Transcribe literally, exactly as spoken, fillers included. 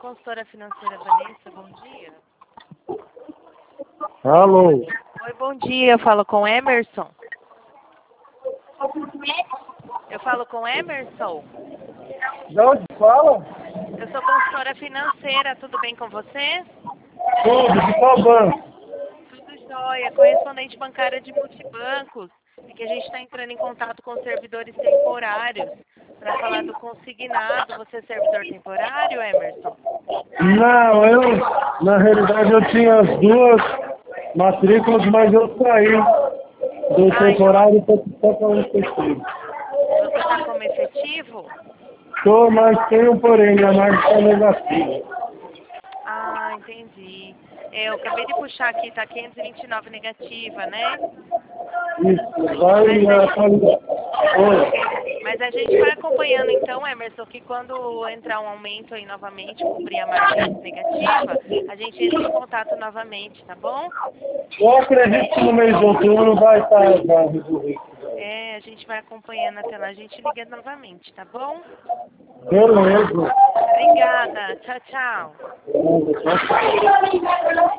consultora financeira Vanessa, bom dia. Alô? Oi, bom dia, eu falo com Emerson. Eu falo com Emerson? De onde fala? Eu sou consultora financeira, tudo bem com você? Tudo, de qual banco? Tudo jóia, correspondente bancária de multibancos. É que a gente está entrando em contato com servidores temporários para falar do consignado. Você é servidor temporário, Emerson? Não, eu, na realidade, eu tinha as duas matrículas, mas eu saí do Ah, temporário para para o efetivo. Você está como efetivo? Estou, mas tem um porém, minha marca é negativa. Ah, entendi. É, eu acabei de puxar aqui, tá quinhentos e vinte e nove negativa, né? Isso, vai Mas a na gente, qualidade. Oi. mas a gente vai acompanhando então, Emerson, que quando entrar um aumento aí novamente, cobrir a marca negativa, a gente entra em contato novamente, tá bom? Eu acredito que no mês de outubro vai estar já resolvido. É, a gente vai acompanhando até lá, a gente liga novamente, tá bom? Beleza. Obrigada, tchau, tchau. Beleza.